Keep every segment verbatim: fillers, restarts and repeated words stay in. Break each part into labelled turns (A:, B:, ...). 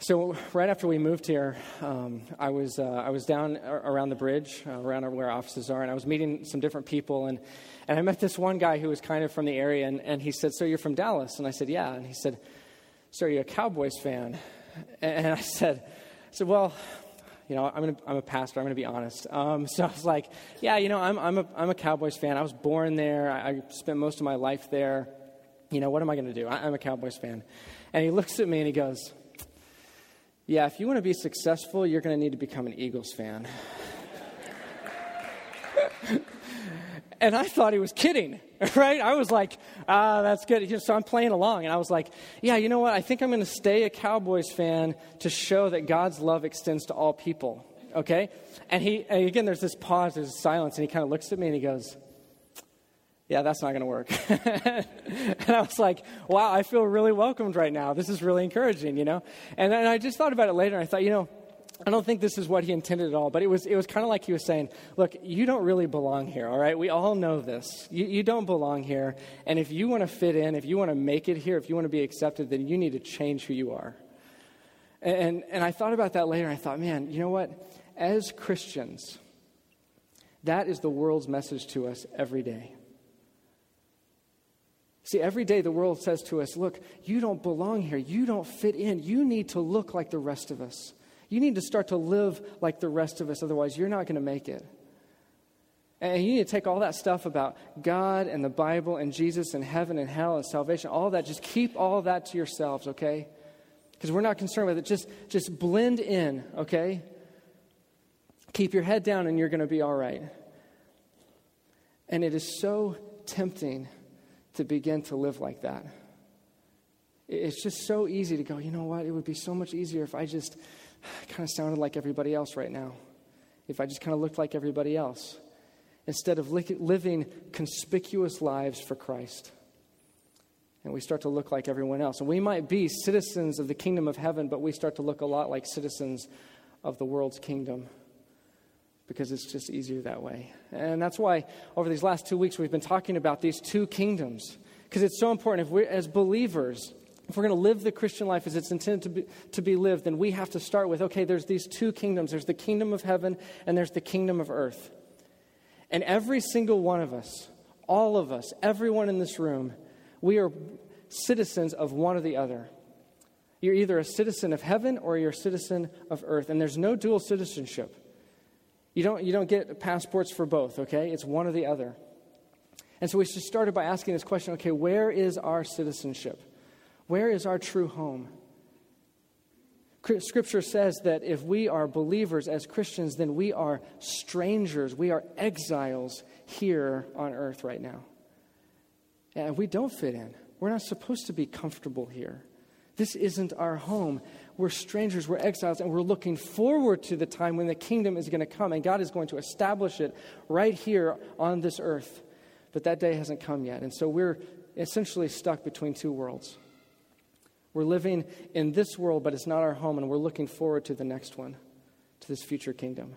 A: So right after we moved here, um, I was uh, I was down around the bridge, uh, around where our offices are, and I was meeting some different people, and, and I met this one guy who was kind of from the area, and, and he said, "So you're from Dallas?" And I said, "Yeah." And he said, "So are you a Cowboys fan?" And I said, I said, "Well, you know, I'm gonna, I'm a pastor. I'm going to be honest." Um, so I was like, "Yeah, you know, I'm I'm a I'm a Cowboys fan. I was born there. I, I spent most of my life there. You know, what am I going to do? I, I'm a Cowboys fan." And he looks at me and he goes, "Yeah, if you want to be successful, you're going to need to become an Eagles fan." And I thought he was kidding, right? I was like, ah, that's good. So I'm playing along, and I was like, yeah, you know what? I think I'm going to stay a Cowboys fan to show that God's love extends to all people, okay? And he, and again, there's this pause, there's this silence, and he kind of looks at me, and he goes, "Yeah, that's not going to work." And I was like, wow, I feel really welcomed right now. This is really encouraging, you know? And then I just thought about it later, and I thought, you know, I don't think this is what he intended at all, but it was it was kind of like he was saying, look, you don't really belong here, all right? We all know this. You, you don't belong here, and if you want to fit in, if you want to make it here, if you want to be accepted, then you need to change who you are. And, and, and I thought about that later, and I thought, man, you know what? As Christians, that is the world's message to us every day. See, every day the world says to us, look, you don't belong here. You don't fit in. You need to look like the rest of us. You need to start to live like the rest of us. Otherwise, you're not going to make it. And you need to take all that stuff about God and the Bible and Jesus and heaven and hell and salvation, all that. Just keep all that to yourselves, okay? Because we're not concerned with it. Just, just blend in, okay? Keep your head down and you're going to be all right. And it is so tempting to begin to live like that. It's just so easy to go, you know what, it would be so much easier if I just kind of sounded like everybody else right now. If I just kind of looked like everybody else. Instead of li- living conspicuous lives for Christ. And we start to look like everyone else. And we might be citizens of the kingdom of heaven, but we start to look a lot like citizens of the world's kingdom. Because it's just easier that way. And that's why over these last two weeks we've been talking about these two kingdoms. Because it's so important. If we're, as believers, if we're going to live the Christian life as it's intended to be, to be lived, then we have to start with, okay, there's these two kingdoms. There's the kingdom of heaven and there's the kingdom of earth. And every single one of us, all of us, everyone in this room, we are citizens of one or the other. You're either a citizen of heaven or you're a citizen of earth. And there's no dual citizenship. You don't, you don't get passports for both, okay? It's one or the other. And so we just started by asking this question, okay, where is our citizenship? Where is our true home? Scripture says that if we are believers as Christians, then we are strangers. We are exiles here on earth right now. And we don't fit in. We're not supposed to be comfortable here. This isn't our home. We're strangers, we're exiles, and we're looking forward to the time when the kingdom is going to come, and God is going to establish it right here on this earth. But that day hasn't come yet, and so we're essentially stuck between two worlds. We're living in this world, but it's not our home, and we're looking forward to the next one, to this future kingdom.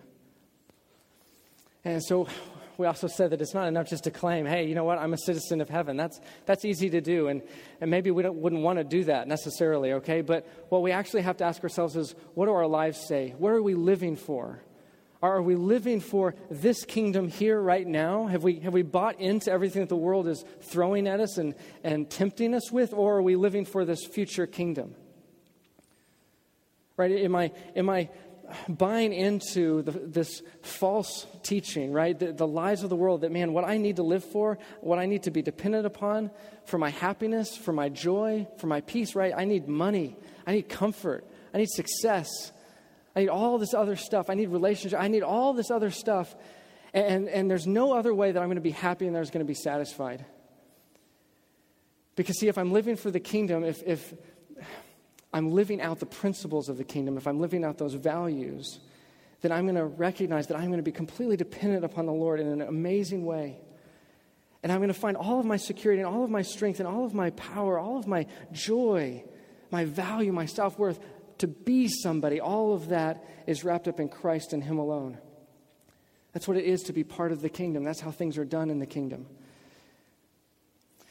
A: And so we also said that it's not enough just to claim, hey, you know what, I'm a citizen of heaven. That's that's easy to do, and, and maybe we don't, wouldn't want to do that necessarily, okay? But what we actually have to ask ourselves is, what do our lives say? What are we living for? Are we living for this kingdom here right now? Have we have we bought into everything that the world is throwing at us and, and tempting us with, or are we living for this future kingdom? Right? Am I am I buying into the, this false teaching, right? The, the lies of the world that, man, what I need to live for, what I need to be dependent upon for my happiness, for my joy, for my peace, right? I need money. I need comfort. I need success. I need all this other stuff. I need relationship. I need all this other stuff. And, and there's no other way that I'm going to be happy and there's going to be satisfied. Because, see, if I'm living for the kingdom, if if I'm living out the principles of the kingdom, if I'm living out those values, then I'm going to recognize that I'm going to be completely dependent upon the Lord in an amazing way. And I'm going to find all of my security and all of my strength and all of my power, all of my joy, my value, my self-worth to be somebody. All of that is wrapped up in Christ and Him alone. That's what it is to be part of the kingdom. That's how things are done in the kingdom.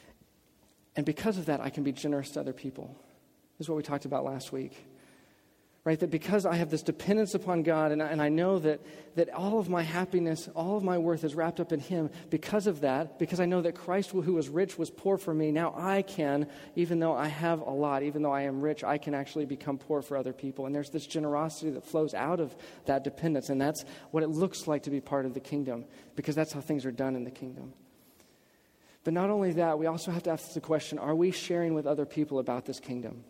A: And because of that, I can be generous to other people. This is what we talked about last week. Right, that because I have this dependence upon God, and I, and I know that, that all of my happiness, all of my worth is wrapped up in Him, because of that, because I know that Christ, who was rich, was poor for me, now I can, even though I have a lot, even though I am rich, I can actually become poor for other people. And there's this generosity that flows out of that dependence, and that's what it looks like to be part of the kingdom, because that's how things are done in the kingdom. But not only that, we also have to ask the question, are we sharing with other people about this kingdom?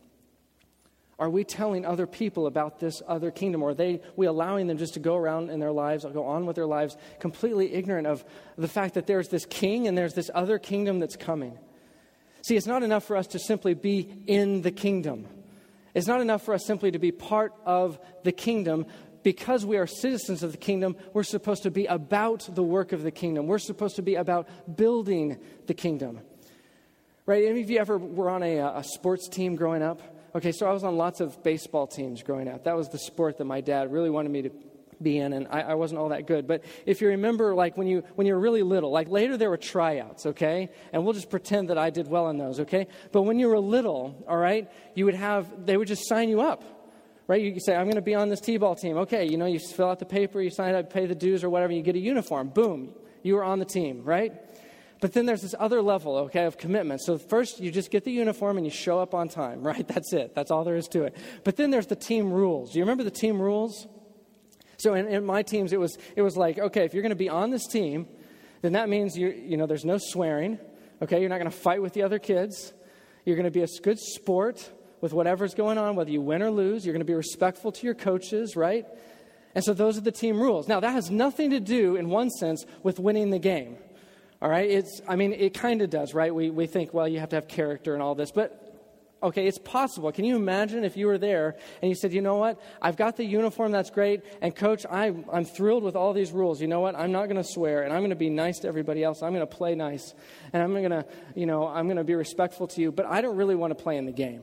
A: Are we telling other people about this other kingdom? Or are they, we allowing them just to go around in their lives, or go on with their lives, completely ignorant of the fact that there's this king and there's this other kingdom that's coming? See, it's not enough for us to simply be in the kingdom. It's not enough for us simply to be part of the kingdom. Because we are citizens of the kingdom, we're supposed to be about the work of the kingdom. We're supposed to be about building the kingdom. Right? Any of you ever were on a, a sports team growing up? Okay, so I was on lots of baseball teams growing up. That was the sport that my dad really wanted me to be in, and I, I wasn't all that good. But if you remember, like when you when you were really little, like later there were tryouts, okay? And we'll just pretend that I did well in those, okay? But when you were little, all right, you would have, they would just sign you up, right? You could say, I'm going to be on this t-ball team. Okay, you know, you fill out the paper, you sign up, pay the dues or whatever, you get a uniform. Boom, you were on the team, right? But then there's this other level, okay, of commitment. So first, you just get the uniform and you show up on time, right? That's it. That's all there is to it. But then there's the team rules. Do you remember the team rules? So in, in my teams, it was it was like, okay, if you're going to be on this team, then that means you you know there's no swearing, okay? You're not going to fight with the other kids. You're going to be a good sport with whatever's going on, whether you win or lose. You're going to be respectful to your coaches, right? And so those are the team rules. Now, that has nothing to do, in one sense, with winning the game. All right, it's, I mean, it kind of does, right? We we think, well, you have to have character and all this. But, okay, it's possible. Can you imagine if you were there and you said, you know what? I've got the uniform, that's great. And, Coach, I, I'm thrilled with all these rules. You know what? I'm not going to swear, and I'm going to be nice to everybody else. I'm going to play nice. And I'm going to, you know, I'm going to be respectful to you. But I don't really want to play in the game.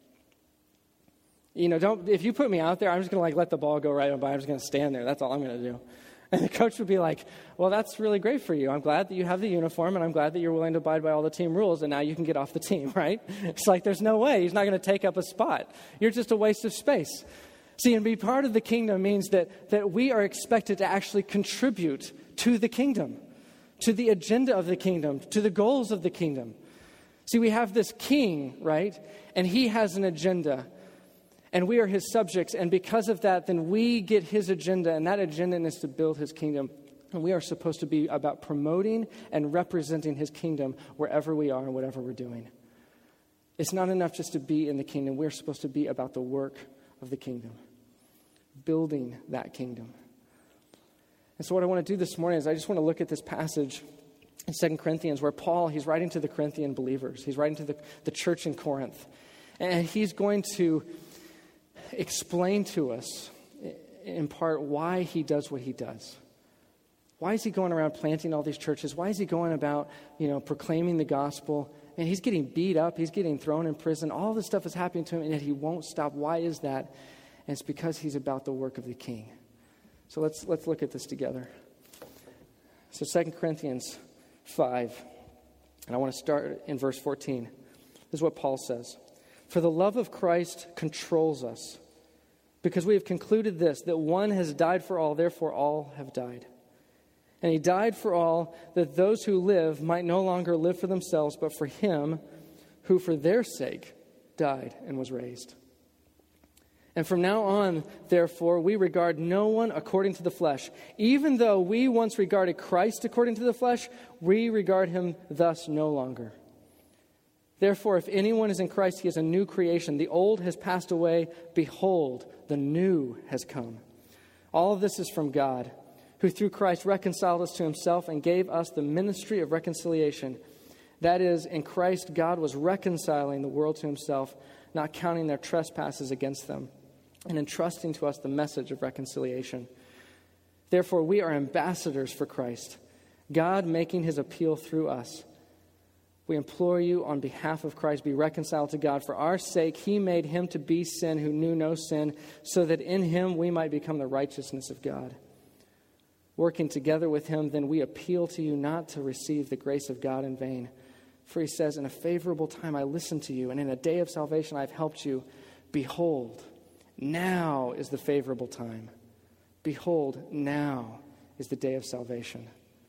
A: You know, don't, if you put me out there, I'm just going to, like, let the ball go right on by. I'm just going to stand there. That's all I'm going to do. And the coach would be like, well, that's really great for you. I'm glad that you have the uniform, and I'm glad that you're willing to abide by all the team rules, and now you can get off the team, right? It's like there's no way. He's not going to take up a spot. You're just a waste of space. See, and be part of the kingdom means that, that we are expected to actually contribute to the kingdom, to the agenda of the kingdom, to the goals of the kingdom. See, we have this king, right? And he has an agenda. And we are his subjects, and because of that, then we get his agenda, and that agenda is to build his kingdom. And we are supposed to be about promoting and representing his kingdom wherever we are and whatever we're doing. It's not enough just to be in the kingdom. We're supposed to be about the work of the kingdom, building that kingdom. And so what I want to do this morning is I just want to look at this passage in Second Corinthians where Paul, he's writing to the Corinthian believers. He's writing to the, the church in Corinth. And he's going to explain to us, in part, why he does what he does. Why is he going around planting all these churches? Why is he going about, you know, proclaiming the gospel? And he's getting beat up. He's getting thrown in prison. All this stuff is happening to him, and yet he won't stop. Why is that? And it's because he's about the work of the king. So let's let's look at this together. So Second Corinthians five, and I want to start in verse fourteen. This is what Paul says. For the love of Christ controls us, because we have concluded this, that one has died for all, therefore all have died. And he died for all, that those who live might no longer live for themselves, but for him who for their sake died and was raised. And from now on, therefore, we regard no one according to the flesh. Even though we once regarded Christ according to the flesh, we regard him thus no longer. Therefore, if anyone is in Christ, he is a new creation. The old has passed away. Behold, the new has come. All of this is from God, who through Christ reconciled us to himself and gave us the ministry of reconciliation. That is, in Christ, God was reconciling the world to himself, not counting their trespasses against them, and entrusting to us the message of reconciliation. Therefore, we are ambassadors for Christ, God making his appeal through us. We implore you on behalf of Christ, be reconciled to God. For our sake, he made him to be sin who knew no sin, so that in him we might become the righteousness of God. Working together with him, then we appeal to you not to receive the grace of God in vain. For he says, in a favorable time I listened to you, and in a day of salvation I have helped you. Behold, Now is the favorable time. Behold, now is the day of salvation.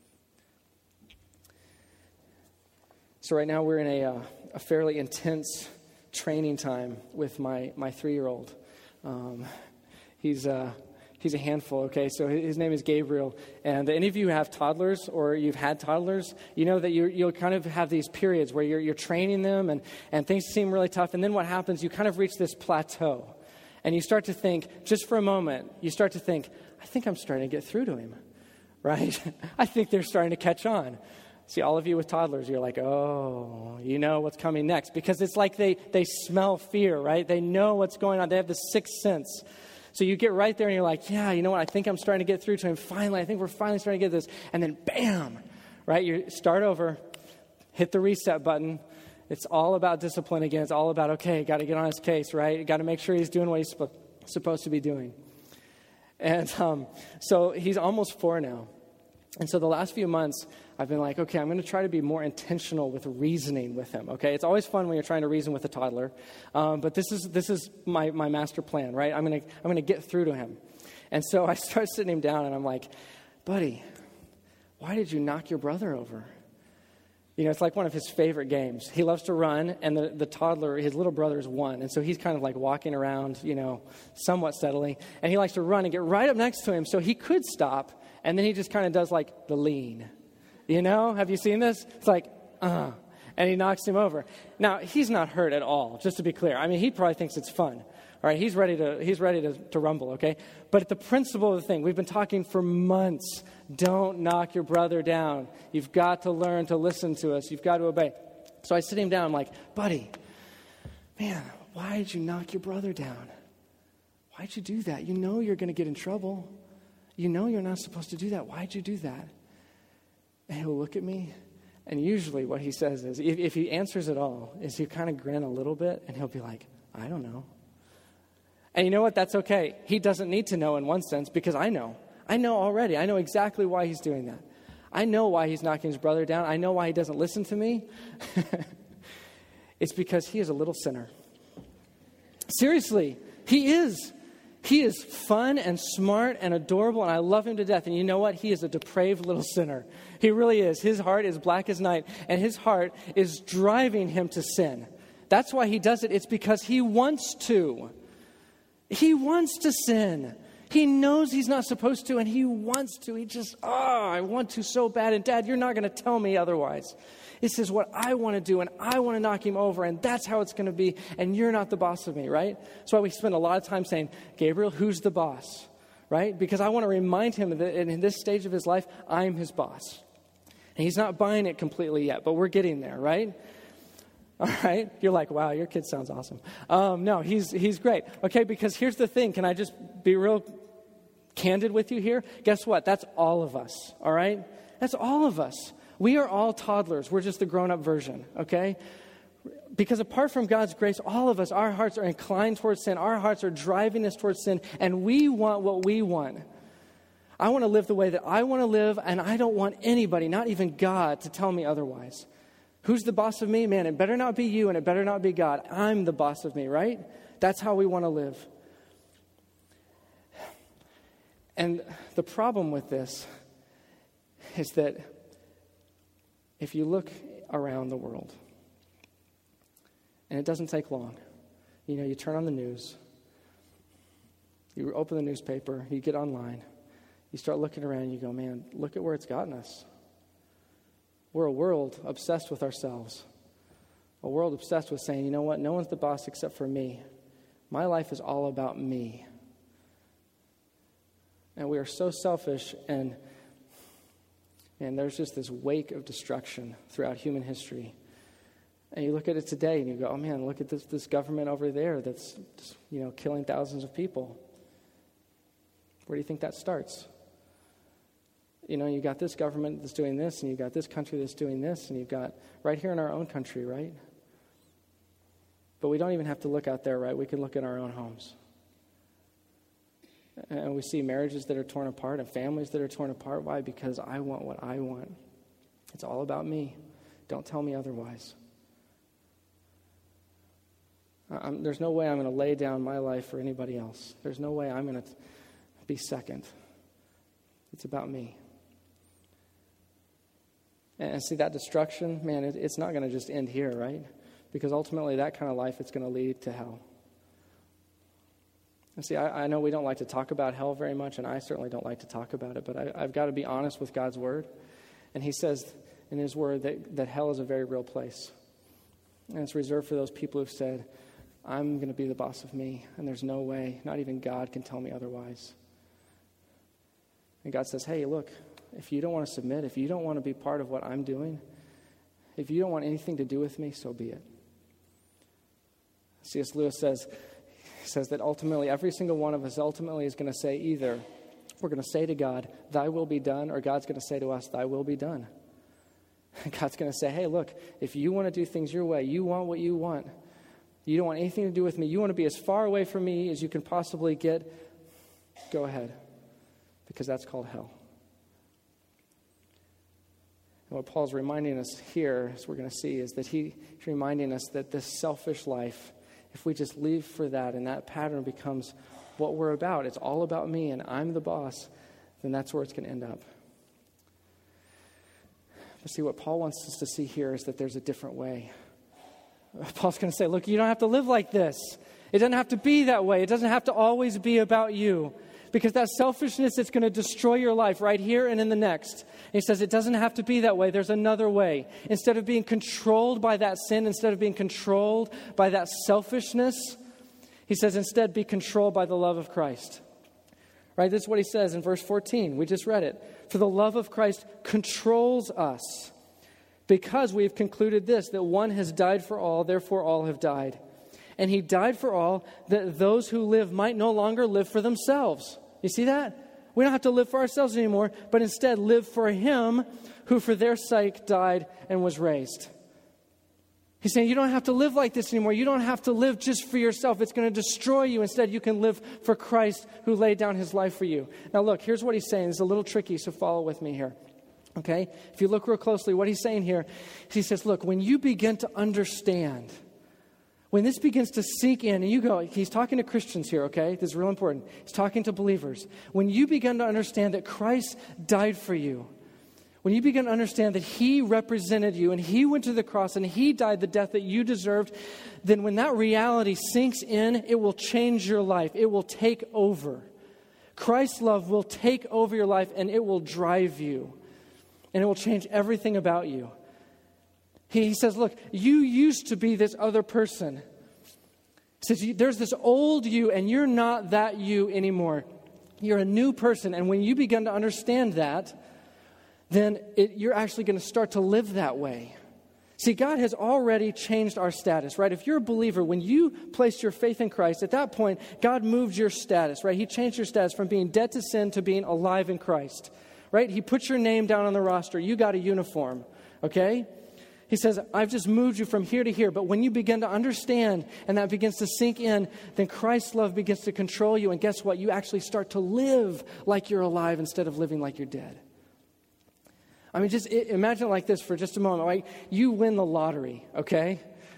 A: So right now we're in a, uh, a fairly intense training time with my, my three-year-old. Um, he's, uh, he's a handful, okay? So his name is Gabriel. And any of you who have toddlers or you've had toddlers, you know that you you'll kind of have these periods where you're, you're training them and, and things seem really tough. And then what happens, you kind of reach this plateau. And you start to think, just for a moment, you start to think, I think I'm starting to get through to him, right? I think they're starting to catch on. See, all of you with toddlers, you're like, oh, you know what's coming next. Because it's like they, they smell fear, right? They know what's going on. They have the sixth sense. So you get right there and you're like, yeah, you know what? I think I'm starting to get through to him. Finally, I think we're finally starting to get this. And then bam, right? You start over, hit the reset button. It's all about discipline again. It's all about, okay, got to get on his case, right? Got to make sure he's doing what he's sp- supposed to be doing. And um, so he's almost four now. And so the last few months, I've been like, okay, I'm going to try to be more intentional with reasoning with him, okay? It's always fun when you're trying to reason with a toddler, um, but this is this is my, my master plan, right? I'm going to I'm going to get through to him. And so I start sitting him down, and I'm like, buddy, why did you knock your brother over? You know, it's like one of his favorite games. He loves to run, and the, the toddler, his little brother, is one. And so he's kind of like walking around, you know, somewhat steadily. And he likes to run and get right up next to him so he could stop. And then he just kind of does like the lean. You know, have you seen this? It's like, uh, and he knocks him over. Now, he's not hurt at all, just to be clear. I mean, he probably thinks it's fun. All right, he's ready to he's ready to, to rumble, okay? But the principle of the thing, we've been talking for months. Don't knock your brother down. You've got to learn to listen to us. You've got to obey. So I sit him down. I'm like, buddy, man, why did you knock your brother down? Why'd you do that? You know you're going to get in trouble. You know you're not supposed to do that. Why'd you do that? And he'll look at me, and usually what he says is, if, if he answers at all, is he'll kind of grin a little bit, and he'll be like, I don't know. And you know what? That's okay. He doesn't need to know in one sense, because I know. I know already. I know exactly why he's doing that. I know why he's knocking his brother down. I know why he doesn't listen to me. It's because he is a little sinner. Seriously, he is. He is fun and smart and adorable, and I love him to death. And you know what? He is a depraved little sinner. He really is. His heart is black as night, and his heart is driving him to sin. That's why he does it. It's because he wants to. He wants to sin. He knows he's not supposed to, and he wants to. He just, oh, I want to so bad. And Dad, you're not going to tell me otherwise. This is what I want to do, and I want to knock him over, and that's how it's going to be, and you're not the boss of me, right? That's why we spend a lot of time saying, Gabriel, who's the boss, right? Because I want to remind him that in this stage of his life, I'm his boss. And he's not buying it completely yet, but we're getting there, right? All right? You're like, wow, your kid sounds awesome. Um, no, he's he's great. Okay, because here's the thing. Can I just be real candid with you here? Guess what? That's all of us, all right? That's all of us. We are all toddlers. We're just the grown-up version, okay? Because apart from God's grace, all of us, our hearts are inclined towards sin. Our hearts are driving us towards sin, and we want what we want. I want to live the way that I want to live, and I don't want anybody, not even God, to tell me otherwise. Who's the boss of me? Man, it better not be you, and it better not be God. I'm the boss of me, right? That's how we want to live. And the problem with this is that if you look around the world, and it doesn't take long, you know, you turn on the news, you open the newspaper, you get online, you start looking around, and you go, man, look at where it's gotten us. We're a world obsessed with ourselves, a world obsessed with saying, you know what, no one's the boss except for me. My life is all about me. And we are so selfish, and And there's just this wake of destruction throughout human history. And you look at it today and you go, oh man, look at this, this government over there that's just, you know, killing thousands of people. Where do you think that starts? You know, you got this government that's doing this, and you got this country that's doing this, and you've got right here in our own country, right? But we don't even have to look out there, right? We can look at our own homes. And we see marriages that are torn apart and families that are torn apart. Why? Because I want what I want. It's all about me. Don't tell me otherwise. I'm, there's no way I'm going to lay down my life for anybody else. There's no way I'm going to be second. It's about me. And see, that destruction, man, it, it's not going to just end here, right? Because ultimately that kind of life, it's going to lead to hell. And see, I, I know we don't like to talk about hell very much, and I certainly don't like to talk about it, but I, I've got to be honest with God's word. And he says in his word that, that hell is a very real place. And it's reserved for those people who've said, I'm going to be the boss of me, and there's no way, not even God can tell me otherwise. And God says, hey, look, if you don't want to submit, if you don't want to be part of what I'm doing, if you don't want anything to do with me, so be it. C S Lewis says, says that ultimately, every single one of us ultimately is going to say either, we're going to say to God, thy will be done, or God's going to say to us, thy will be done. God's going to say, hey, look, if you want to do things your way, you want what you want, you don't want anything to do with me, you want to be as far away from me as you can possibly get, go ahead. Because that's called hell. And what Paul's reminding us here, as we're going to see, is that he, he's reminding us that this selfish life, if we just leave for that and that pattern becomes what we're about, it's all about me and I'm the boss, then that's where it's going to end up. But see, what Paul wants us to see here is that there's a different way. Paul's going to say, look, you don't have to live like this. It doesn't have to be that way. It doesn't have to always be about you. Because that selfishness, it's going to destroy your life right here and in the next. And he says it doesn't have to be that way. There's another way. Instead of being controlled by that sin, instead of being controlled by that selfishness, he says instead be controlled by the love of Christ. Right? This is what he says in verse fourteen. We just read it. For the love of Christ controls us, because we have concluded this, that one has died for all, therefore all have died. And he died for all, that those who live might no longer live for themselves. You see that? We don't have to live for ourselves anymore, but instead live for him who for their sake died and was raised. He's saying you don't have to live like this anymore. You don't have to live just for yourself. It's going to destroy you. Instead, you can live for Christ who laid down his life for you. Now look, here's what he's saying. It's a little tricky, so follow with me here. Okay? If you look real closely, what he's saying here, he says, look, when you begin to understand, when this begins to sink in, and you go, he's talking to Christians here, okay? This is real important. He's talking to believers. When you begin to understand that Christ died for you, when you begin to understand that he represented you and he went to the cross and he died the death that you deserved, then when that reality sinks in, it will change your life. It will take over. Christ's love will take over your life and it will drive you. And it will change everything about you. He says, look, you used to be this other person. He says, there's this old you, and you're not that you anymore. You're a new person. And when you begin to understand that, then it, you're actually going to start to live that way. See, God has already changed our status, right? If you're a believer, when you placed your faith in Christ, at that point, God moved your status, right? He changed your status from being dead to sin to being alive in Christ, right? He put your name down on the roster. You got a uniform, okay? He says, I've just moved you from here to here. But when you begin to understand and that begins to sink in, then Christ's love begins to control you. And guess what? You actually start to live like you're alive instead of living like you're dead. I mean, just imagine it like this for just a moment. Right? You win the lottery, okay?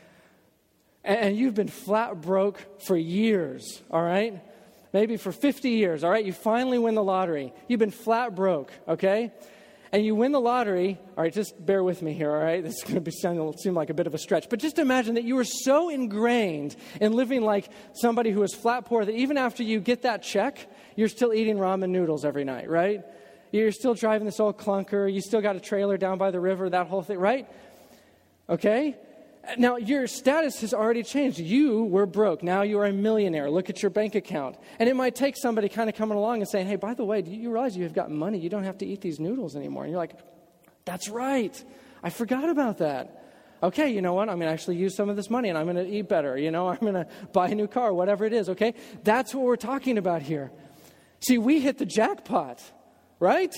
A: And you've been flat broke for years, all right? Maybe for fifty years, all right? You finally win the lottery. You've been flat broke, okay? And you win the lottery, all right, just bear with me here, all right? This is going to be sound, seem like a bit of a stretch. But just imagine that you were so ingrained in living like somebody who is flat poor that even after you get that check, you're still eating ramen noodles every night, right? You're still driving this old clunker. You still got a trailer down by the river, that whole thing, right? Okay? Now, your status has already changed. You were broke. Now you are a millionaire. Look at your bank account. And it might take somebody kind of coming along and saying, hey, by the way, do you realize you have got money? You don't have to eat these noodles anymore. And you're like, that's right. I forgot about that. Okay, you know what? I'm going to actually use some of this money and I'm going to eat better. You know, I'm going to buy a new car, whatever it is, okay? That's what we're talking about here. See, we hit the jackpot, right?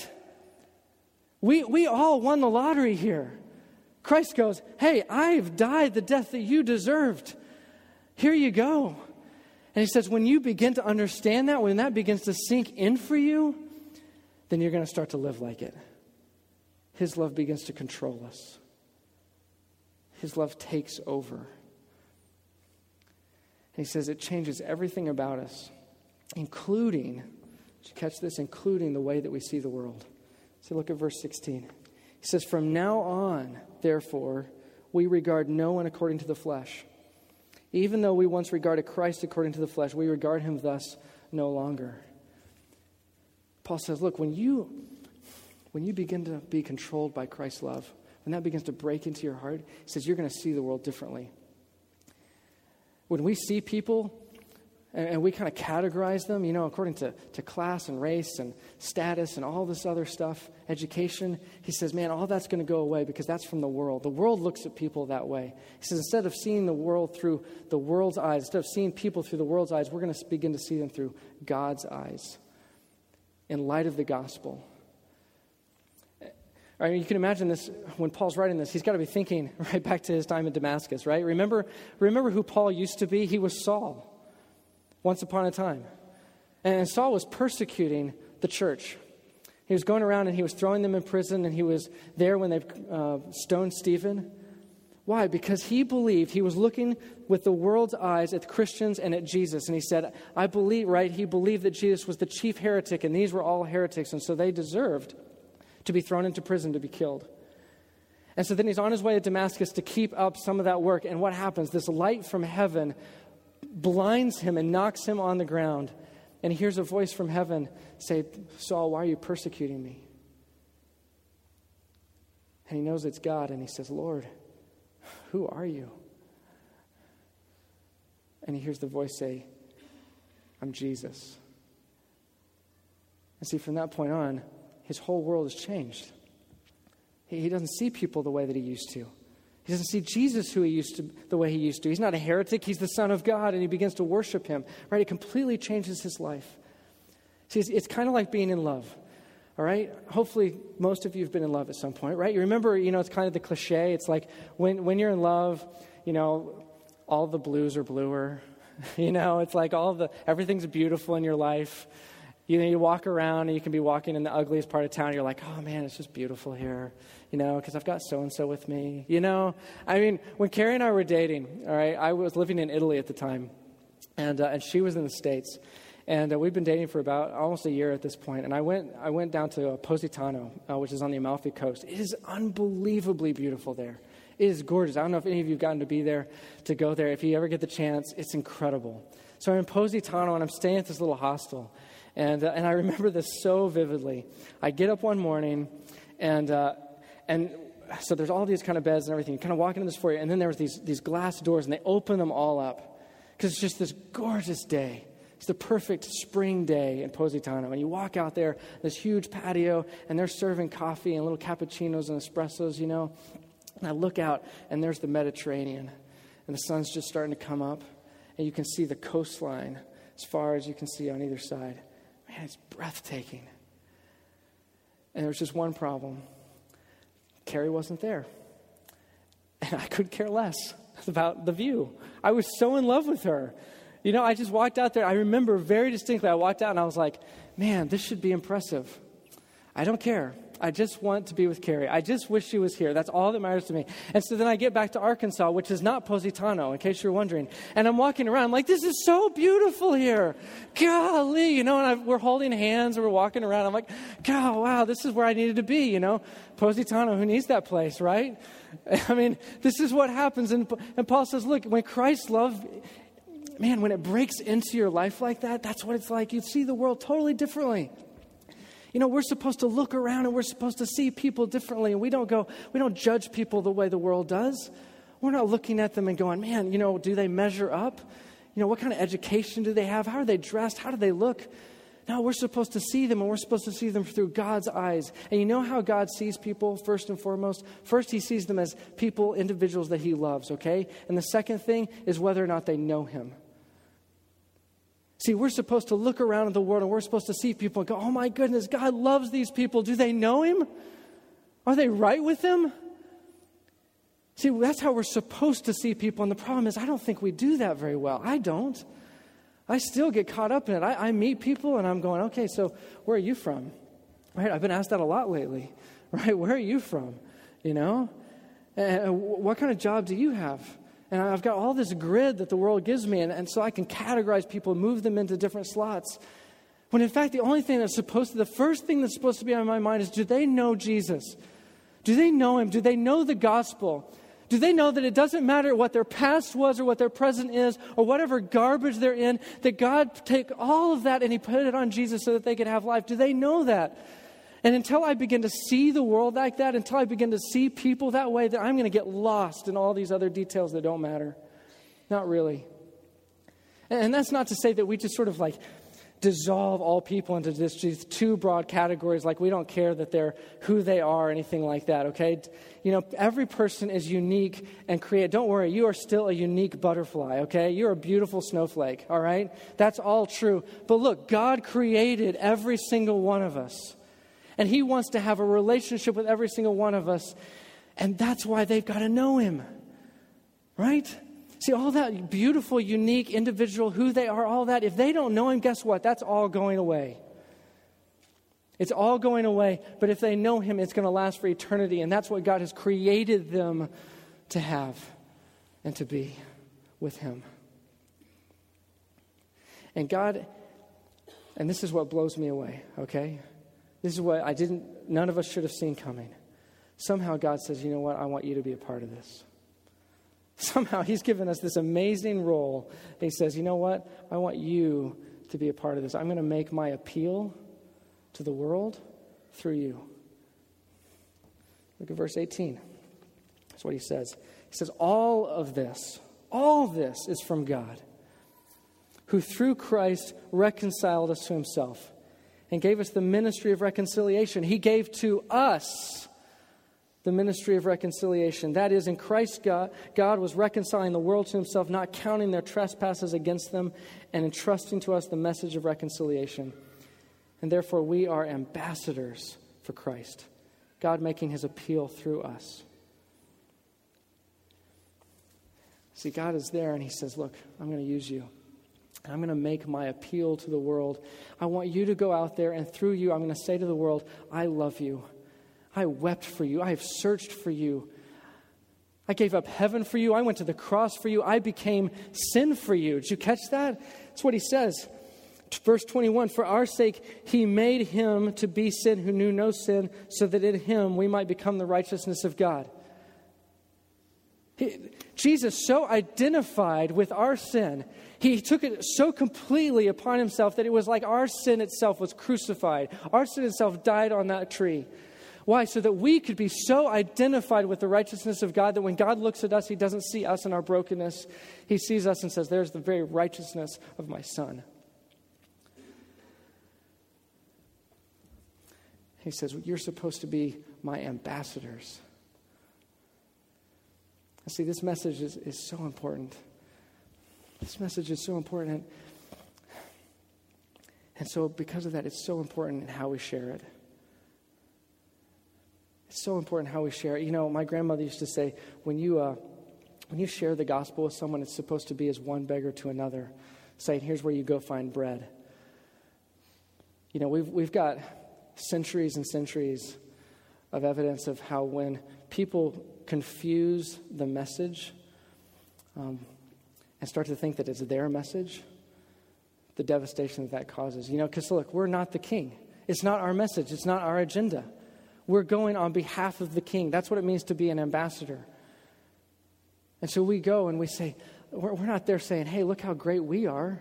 A: We, we all won the lottery here. Christ goes, hey, I've died the death that you deserved. Here you go. And he says, when you begin to understand that, when that begins to sink in for you, then you're going to start to live like it. His love begins to control us. His love takes over. he says it changes everything about us, including, did you catch this? Including the way that we see the world. So look at verse sixteen. He says, from now on, therefore, we regard no one according to the flesh. Even though we once regarded Christ according to the flesh, we regard him thus no longer. Paul says, look, when you, when you begin to be controlled by Christ's love, when that begins to break into your heart, he says you're going to see the world differently. When we see people and, and we kind of categorize them, you know, according to, to class and race and status and all this other stuff, education, he says, man, all that's going to go away because that's from the world. The world looks at people that way. He says, instead of seeing the world through the world's eyes, instead of seeing people through the world's eyes, we're going to begin to see them through God's eyes in light of the gospel. I mean, you can imagine this, when Paul's writing this, he's got to be thinking right back to his time in Damascus, right? Remember, remember who Paul used to be? He was Saul, once upon a time. And Saul was persecuting the church. He was going around and he was throwing them in prison, and he was there when they uh, stoned Stephen. Why? Because he believed, he was looking with the world's eyes at Christians and at Jesus. And he said, I believe, right? He believed that Jesus was the chief heretic, and these were all heretics, and so they deserved to be thrown into prison, to be killed. And so then he's on his way to Damascus to keep up some of that work. And what happens? This light from heaven blinds him and knocks him on the ground. And he hears a voice from heaven say, Saul, why are you persecuting me? And he knows it's God, and he says, Lord, who are you? And he hears the voice say, I'm Jesus. And see, from that point on, his whole world has changed. He, he doesn't see people the way that he used to. He doesn't see Jesus who he used to, the way he used to. He's not a heretic. He's the Son of God, and he begins to worship him. Right? It completely changes his life. See, it's, it's kind of like being in love. All right? Hopefully, most of you have been in love at some point, right? You remember, you know, it's kind of the cliche. It's like when, when you're in love, you know, all the blues are bluer. You know, it's like all the, everything's beautiful in your life. You know, you walk around and you can be walking in the ugliest part of town. You're like, oh, man, it's just beautiful here, you know, because I've got so-and-so with me, you know. I mean, when Carrie and I were dating, all right, I was living in Italy at the time, and uh, and she was in the States. And uh, we've been dating for about almost a year at this point. And I went I went down to uh, Positano, uh, which is on the Amalfi Coast. It is unbelievably beautiful there. It is gorgeous. I don't know if any of you have gotten to be there, to go there. If you ever get the chance, it's incredible. So I'm in Positano, and I'm staying at this little hostel. And uh, and I remember this so vividly. I get up one morning, and uh, and so there's all these kind of beds and everything. You kind of walk into this foyer, and then there was these these glass doors, and they open them all up because it's just this gorgeous day. It's the perfect spring day in Positano. And you walk out there, this huge patio, and they're serving coffee and little cappuccinos and espressos, you know. And I look out, and there's the Mediterranean, and the sun's just starting to come up, and you can see the coastline as far as you can see on either side. Man, it's breathtaking. And there was just one problem. Carrie wasn't there. And I could care less about the view. I was so in love with her. You know, I just walked out there. I remember very distinctly, I walked out and I was like, man, this should be impressive. I don't care. I just want to be with Carrie. I just wish she was here. That's all that matters to me. And so then I get back to Arkansas, which is not Positano, in case you're wondering. And I'm walking around. I'm like, this is so beautiful here. Golly, you know, and I, we're holding hands and we're walking around. I'm like, God, wow, this is where I needed to be, you know. Positano, who needs that place, right? I mean, this is what happens. And, and Paul says, look, when Christ's love, man, when it breaks into your life like that, that's what it's like. You see the world totally differently. You know, we're supposed to look around and we're supposed to see people differently. And we don't go, we don't judge people the way the world does. We're not looking at them and going, man, you know, do they measure up? You know, what kind of education do they have? How are they dressed? How do they look? No, we're supposed to see them, and we're supposed to see them through God's eyes. And you know how God sees people first and foremost? First, he sees them as people, individuals that he loves, okay? And the second thing is whether or not they know him. See, we're supposed to look around at the world and we're supposed to see people and go, oh my goodness, God loves these people. Do they know him? Are they right with him? See, that's how we're supposed to see people. And the problem is, I don't think we do that very well. I don't. I still get caught up in it. I, I meet people and I'm going, okay, so where are you from? Right? I've been asked that a lot lately. Right? Where are you from? You know? And what kind of job do you have? And I've got all this grid that the world gives me, and, and so I can categorize people, move them into different slots. When in fact, the only thing that's supposed to, the first thing that's supposed to be on my mind is, do they know Jesus? Do they know him? Do they know the gospel? Do they know that it doesn't matter what their past was or what their present is or whatever garbage they're in, that God take all of that and he put it on Jesus so that they could have life? Do they know that? And until I begin to see the world like that, until I begin to see people that way, that I'm going to get lost in all these other details that don't matter. Not really. And that's not to say that we just sort of like dissolve all people into this, these two broad categories, like we don't care that they're who they are or anything like that, okay? You know, every person is unique and created. Don't worry, you are still a unique butterfly, okay? You're a beautiful snowflake, all right? That's all true. But look, God created every single one of us. And he wants to have a relationship with every single one of us. And that's why they've got to know him. Right? See, all that beautiful, unique, individual, who they are, all that, if they don't know him, guess what? That's all going away. It's all going away. But if they know him, it's going to last for eternity. And that's what God has created them to have and to be with him. And God, and this is what blows me away, okay? This is what I didn't, none of us should have seen coming. Somehow God says, you know what, I want you to be a part of this. Somehow he's given us this amazing role. He says, you know what, I want you to be a part of this. I'm going to make my appeal to the world through you. Look at verse eighteen. That's what he says. He says, all of this, all this is from God, who through Christ reconciled us to himself and gave us the ministry of reconciliation. He gave to us the ministry of reconciliation. That is, in Christ, God, God was reconciling the world to himself, not counting their trespasses against them, and entrusting to us the message of reconciliation. And therefore, we are ambassadors for Christ, God making his appeal through us. See, God is there, and he says, look, I'm going to use you. I'm going to make my appeal to the world. I want you to go out there, and through you, I'm going to say to the world, I love you. I wept for you. I have searched for you. I gave up heaven for you. I went to the cross for you. I became sin for you. Did you catch that? That's what he says. Verse twenty-one, for our sake, he made him to be sin who knew no sin, so that in him we might become the righteousness of God. He, Jesus so identified with our sin. He took it so completely upon himself that it was like our sin itself was crucified. Our sin itself died on that tree. Why? So that we could be so identified with the righteousness of God that when God looks at us, he doesn't see us in our brokenness. He sees us and says, there's the very righteousness of my son. He says, you're supposed to be my ambassadors. See, this message is, is so important. This message is so important. And so because of that, it's so important in how we share it. It's so important how we share it. You know, my grandmother used to say, when you uh, when you share the gospel with someone, it's supposed to be as one beggar to another, saying, here's where you go find bread. You know, we've we've got centuries and centuries of evidence of how when people confuse the message um, and start to think that it's their message, the devastation that that causes. You know, because look, we're not the king. It's not our message. It's not our agenda. We're going on behalf of the king. That's what it means to be an ambassador. And so we go and we say, we're, we're not there saying, hey, look how great we are.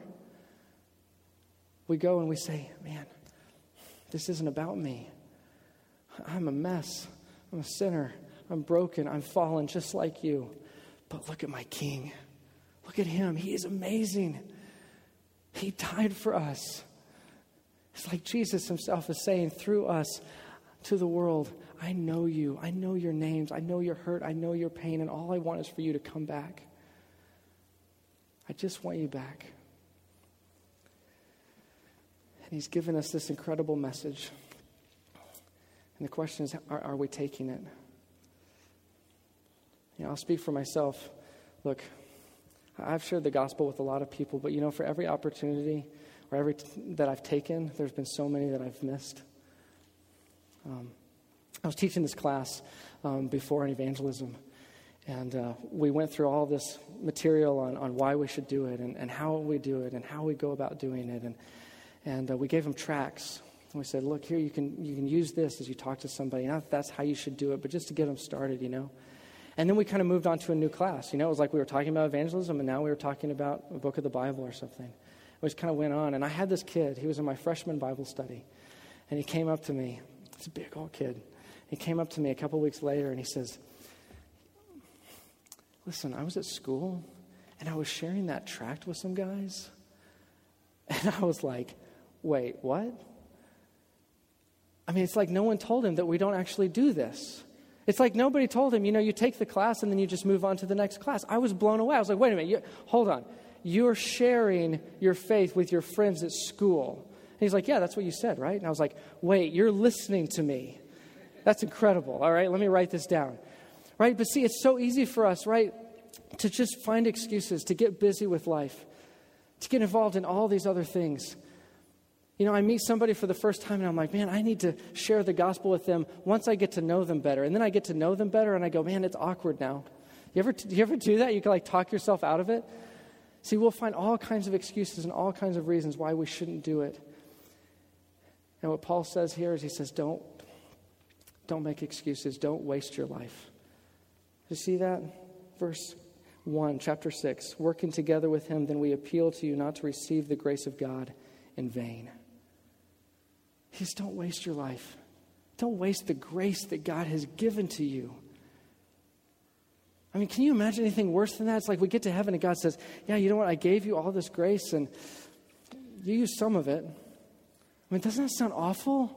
A: We go and we say, man, this isn't about me. I'm a mess. I'm a sinner. I'm broken. I'm fallen just like you. But look at my king. Look at him. He is amazing. He died for us. It's like Jesus himself is saying through us to the world, I know you. I know your names. I know your hurt. I know your pain. And all I want is for you to come back. I just want you back. And he's given us this incredible message. And the question is, are, are we taking it? You know, I'll speak for myself. Look, I've shared the gospel with a lot of people, but you know, for every opportunity or every t- that I've taken, there's been so many that I've missed. Um, I was teaching this class um, before on evangelism, And uh, we went through all this material on, on why we should do it and, and how we do it and how we go about doing it. And and uh, we gave them tracts. And we said, look, here, you can you can use this as you talk to somebody. Not that that's how you should do it, but just to get them started, you know. And then we kind of moved on to a new class. You know, it was like we were talking about evangelism, and now we were talking about a book of the Bible or something. We just kind of went on. And I had this kid. He was in my freshman Bible study. And he came up to me. He's a big old kid. He came up to me a couple weeks later, and he says, listen, I was at school, and I was sharing that tract with some guys. And I was like, wait, what? I mean, it's like no one told him that we don't actually do this. It's like nobody told him, you know, you take the class, and then you just move on to the next class. I was blown away. I was like, wait a minute, you, hold on. You're sharing your faith with your friends at school. And he's like, yeah, that's what you said, right? And I was like, wait, you're listening to me. That's incredible. All right, let me write this down. Right? But see, it's so easy for us, right, to just find excuses, to get busy with life, to get involved in all these other things. You know, I meet somebody for the first time, and I'm like, man, I need to share the gospel with them once I get to know them better. And then I get to know them better, and I go, man, it's awkward now. You ever, do you ever do that? You can, like, talk yourself out of it? See, we'll find all kinds of excuses and all kinds of reasons why we shouldn't do it. And what Paul says here is he says, don't, don't make excuses. Don't waste your life. You see that? Verse one, chapter six. Working together with him, then we appeal to you not to receive the grace of God in vain. He says, don't waste your life. Don't waste the grace that God has given to you. I mean, can you imagine anything worse than that? It's like we get to heaven and God says, yeah, you know what? I gave you all this grace and you used some of it. I mean, doesn't that sound awful?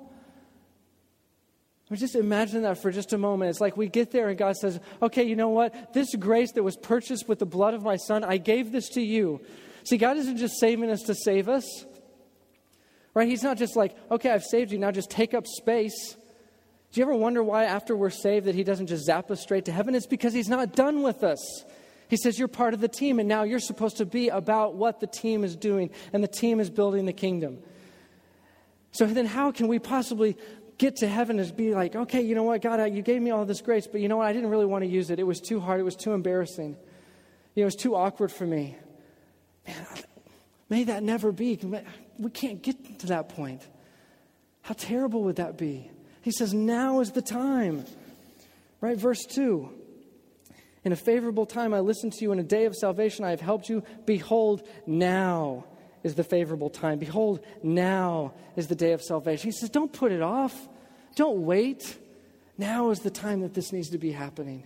A: I mean, just imagine that for just a moment. It's like we get there and God says, okay, you know what? This grace that was purchased with the blood of my son, I gave this to you. See, God isn't just saving us to save us. Right? He's not just like, okay, I've saved you, now just take up space. Do you ever wonder why after we're saved that he doesn't just zap us straight to heaven? It's because he's not done with us. He says you're part of the team, and now you're supposed to be about what the team is doing, and the team is building the kingdom. So then how can we possibly get to heaven and be like, okay, you know what, God, you gave me all this grace, but you know what, I didn't really want to use it. It was too hard. It was too embarrassing. You know, it was too awkward for me. Man, may that never be. We can't get to that point. How terrible would that be? He says, now is the time. Right, verse two. In a favorable time I listened to you. In a day of salvation I have helped you. Behold, now is the favorable time. Behold, now is the day of salvation. He says, don't put it off. Don't wait. Now is the time that this needs to be happening.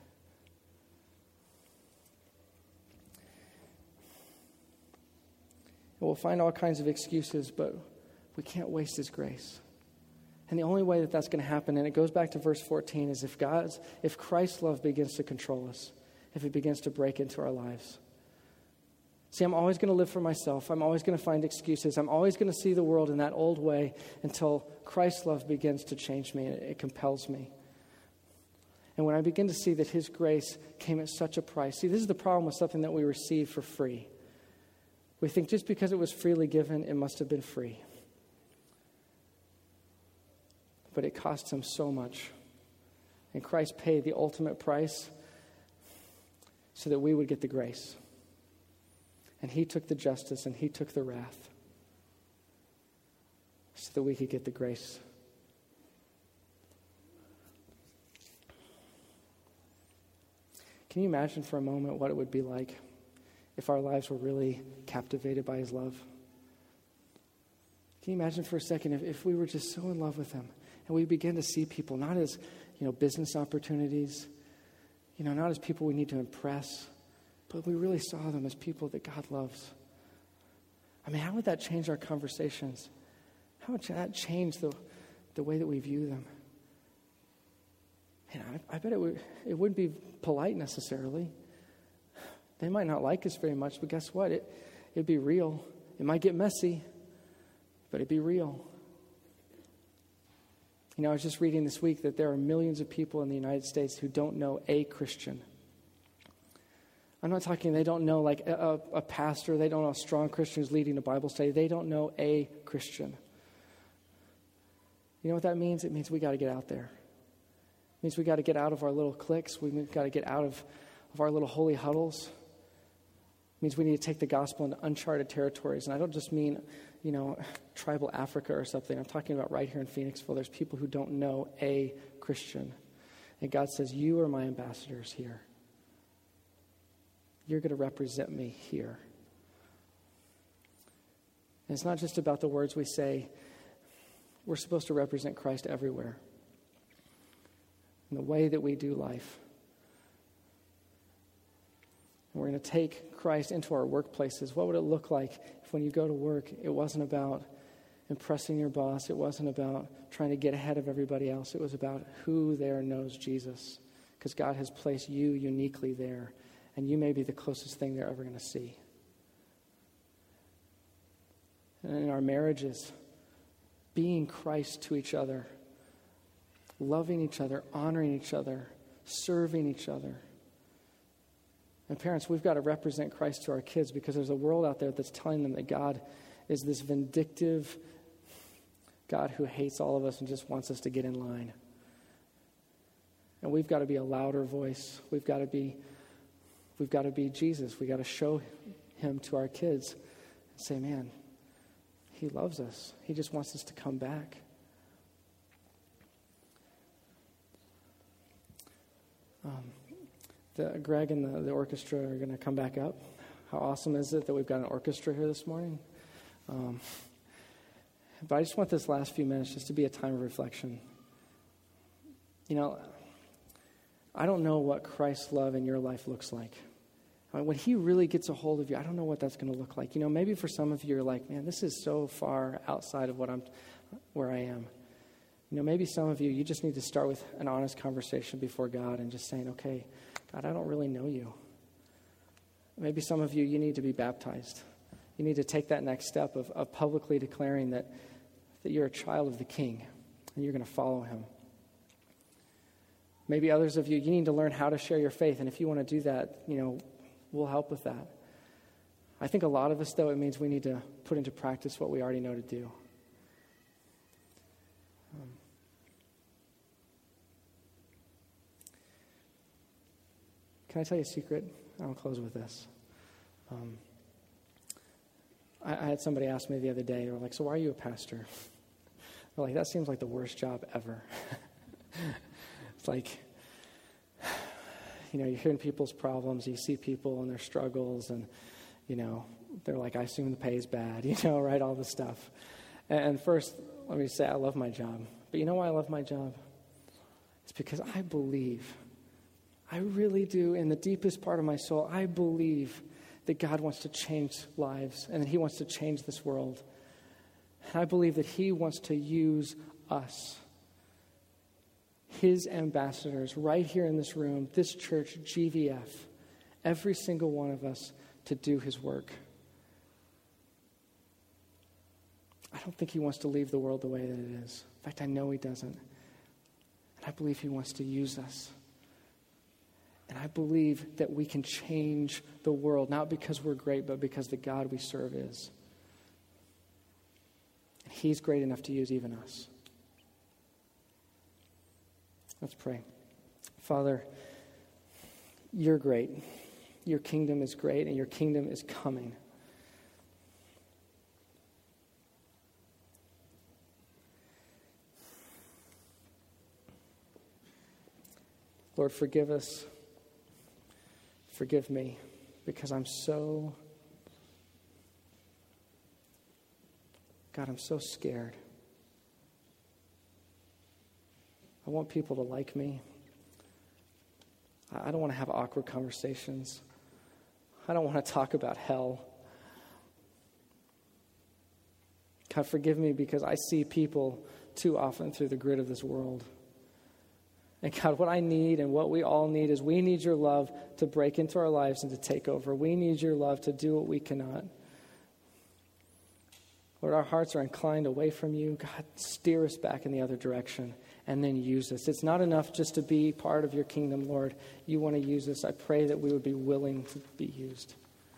A: We'll find all kinds of excuses, but we can't waste his grace. And the only way that that's going to happen, and it goes back to verse fourteen, is if God's, if Christ's love begins to control us, if it begins to break into our lives. See, I'm always going to live for myself. I'm always going to find excuses. I'm always going to see the world in that old way until Christ's love begins to change me and it, it compels me. And when I begin to see that his grace came at such a price. See, this is the problem with something that we receive for free. We think just because it was freely given, it must have been free. But it cost him so much. And Christ paid the ultimate price so that we would get the grace. And he took the justice and he took the wrath so that we could get the grace. Can you imagine for a moment what it would be like if our lives were really captivated by his love? Can you imagine for a second if, if we were just so in love with him and we began to see people not as, you know, business opportunities, you know, not as people we need to impress, but we really saw them as people that God loves. I mean, how would that change our conversations? How would that change the, the way that we view them? And I, I bet it would, it wouldn't be polite necessarily. They might not like us very much, but guess what? It, it'd be real. It might get messy, but it'd be real. You know, I was just reading this week that there are millions of people in the United States who don't know a Christian. I'm not talking they don't know like a, a pastor. They don't know a strong Christian who's leading a Bible study. They don't know a Christian. You know what that means? It means we got to get out there. It means we got to get out of our little cliques. We've got to get out of, of our little holy huddles. It means we need to take the gospel into uncharted territories. And I don't just mean, you know, tribal Africa or something. I'm talking about right here in Phoenixville. There's people who don't know a Christian. And God says, you are my ambassadors here. You're going to represent me here. And it's not just about the words we say. We're supposed to represent Christ everywhere. In the way that we do life. And we're going to take Christ into our workplaces. What would it look like if when you go to work, it wasn't about impressing your boss. It wasn't about trying to get ahead of everybody else. It was about who there knows Jesus. Because God has placed you uniquely there. And you may be the closest thing they're ever going to see. And in our marriages, being Christ to each other, loving each other, honoring each other, serving each other. And parents, we've got to represent Christ to our kids because there's a world out there that's telling them that God is this vindictive God who hates all of us and just wants us to get in line. And we've got to be a louder voice. We've got to be, we've got to be Jesus. We've got to show him to our kids and say, man, he loves us. He just wants us to come back. Um, the, Greg and the, the orchestra are going to come back up. How awesome is it that we've got an orchestra here this morning? Um, but I just want this last few minutes just to be a time of reflection. You know, I don't know what Christ's love in your life looks like. I mean, when he really gets a hold of you, I don't know what that's going to look like. You know, maybe for some of you, you're like, man, this is so far outside of what I'm, where I am. You know, maybe some of you, you just need to start with an honest conversation before God and just saying, okay, God, I don't really know you. Maybe some of you, you need to be baptized. You need to take that next step of, of publicly declaring that, that you're a child of the King and you're going to follow him. Maybe others of you, you need to learn how to share your faith. And if you want to do that, you know, we'll help with that. I think a lot of us, though, it means we need to put into practice what we already know to do. Um, can I tell you a secret? I'll close with this. Um, I, I had somebody ask me the other day, they were like, so why are you a pastor? They're like, that seems like the worst job ever. It's like, you know, you're hearing people's problems, you see people and their struggles, and, you know, they're like, I assume the pay is bad, you know, right, all this stuff. And, and first, let me say, I love my job. But you know why I love my job? It's because I believe, I really do, in the deepest part of my soul, I believe that God wants to change lives and that he wants to change this world. And I believe that he wants to use us, his ambassadors, right here in this room, this church, G V F, every single one of us, to do his work. I don't think he wants to leave the world the way that it is. In fact, I know he doesn't. And I believe he wants to use us. And I believe that we can change the world, not because we're great, but because the God we serve is. And he's great enough to use even us. Let's pray. Father, you're great. Your kingdom is great, and your kingdom is coming. Lord, forgive us. Forgive me, because I'm so, God, I'm so scared. I want people to like me. I don't want to have awkward conversations. I don't want to talk about hell. God, forgive me because I see people too often through the grid of this world. And God, what I need and what we all need is we need your love to break into our lives and to take over. We need your love to do what we cannot. Lord, our hearts are inclined away from you. God, steer us back in the other direction and then use us. It's not enough just to be part of your kingdom, Lord. You want to use us. I pray that we would be willing to be used.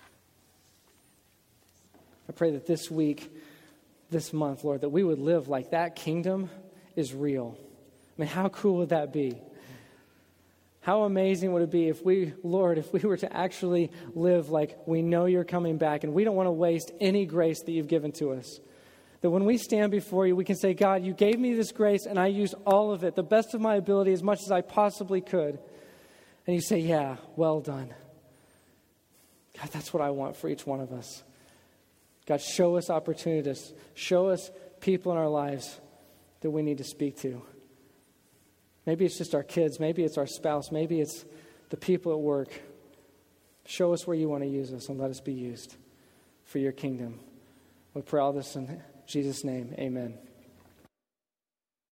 A: I pray that this week, this month, Lord, that we would live like that kingdom is real. I mean, how cool would that be? How amazing would it be if we, Lord, if we were to actually live like we know you're coming back and we don't want to waste any grace that you've given to us. That when we stand before you, we can say, God, you gave me this grace and I used all of it, the best of my ability, as much as I possibly could. And you say, yeah, well done. God, that's what I want for each one of us. God, show us opportunities. Show us people in our lives that we need to speak to. Maybe it's just our kids. Maybe it's our spouse. Maybe it's the people at work. Show us where you want to use us and let us be used for your kingdom. We pray all this in Jesus' name. Amen.